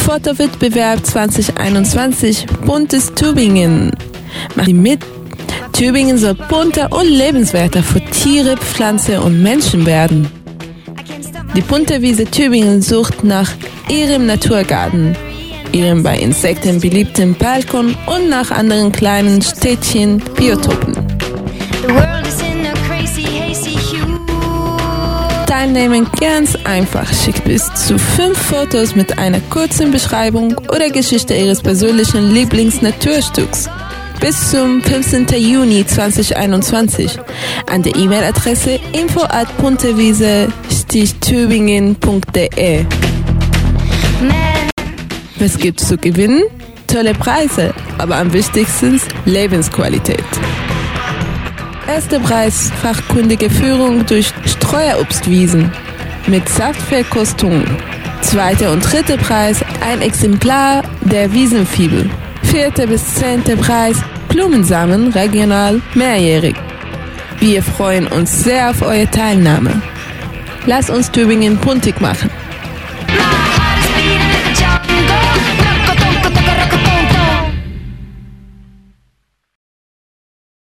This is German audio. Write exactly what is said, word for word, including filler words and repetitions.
Fotowettbewerb zwanzig einundzwanzig Buntes Tübingen. Macht mit. Tübingen soll bunter und lebenswerter für Tiere, Pflanzen und Menschen werden. Die bunte Wiese Tübingen sucht nach ihrem Naturgarten, ihrem bei Insekten beliebten Balkon und nach anderen kleinen Städtchen Biotopen. Teilnehmen ganz einfach. Schickt bis zu fünf Fotos mit einer kurzen Beschreibung oder Geschichte Ihres persönlichen Lieblingsnaturstücks. Bis zum fünfzehnten Juni zweitausendeinundzwanzig an der E-Mail-Adresse info at buntewiese tübingen punkt de. Was gibt's zu gewinnen? Tolle Preise, aber am wichtigsten Lebensqualität. Erster Preis, fachkundige Führung durch Streuobstwiesen mit Saftverkostung. Zweiter und dritter Preis, ein Exemplar der Wiesenfibel. Vierter bis zehnter Preis, Blumensamen, regional, mehrjährig. Wir freuen uns sehr auf eure Teilnahme. Lasst uns Tübingen buntig machen.